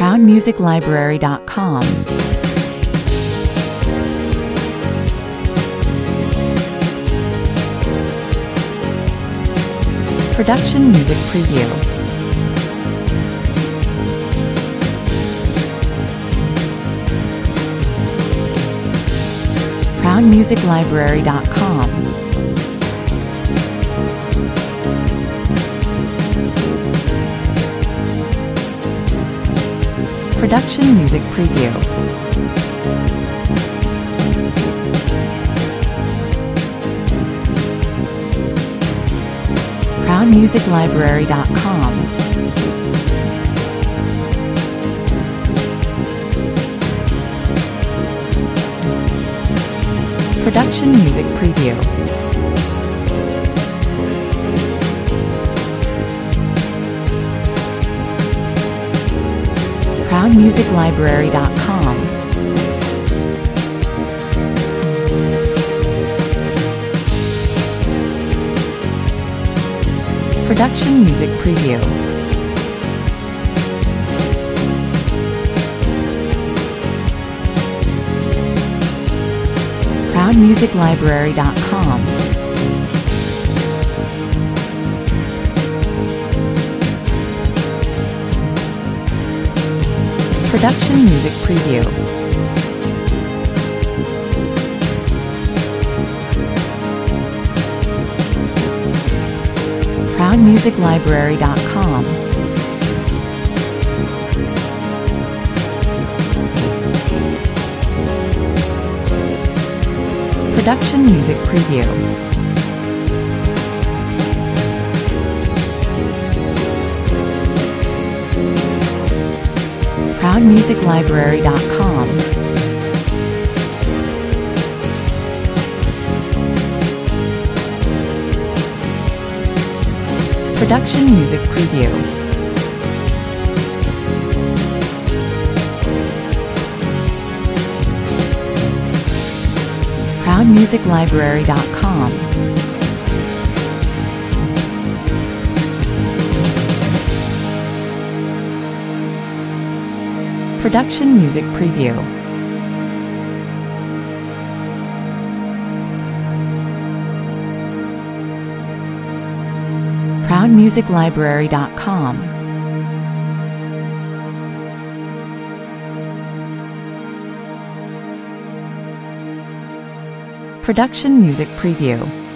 ProudMusicLibrary.com. Production Music Preview. ProudMusicLibrary.com. Production Music Preview. ProudMusicLibrary.com. Production Music Preview. ProudMusicLibrary.com. Production Music Preview. ProudMusicLibrary.com. Production Music Preview. ProudMusicLibrary.com. Production Music Preview. ProudMusicLibrary.com. Production Music Preview. ProudMusicLibrary.com. Production Music Preview. ProudMusicLibrary.com. Production Music Preview.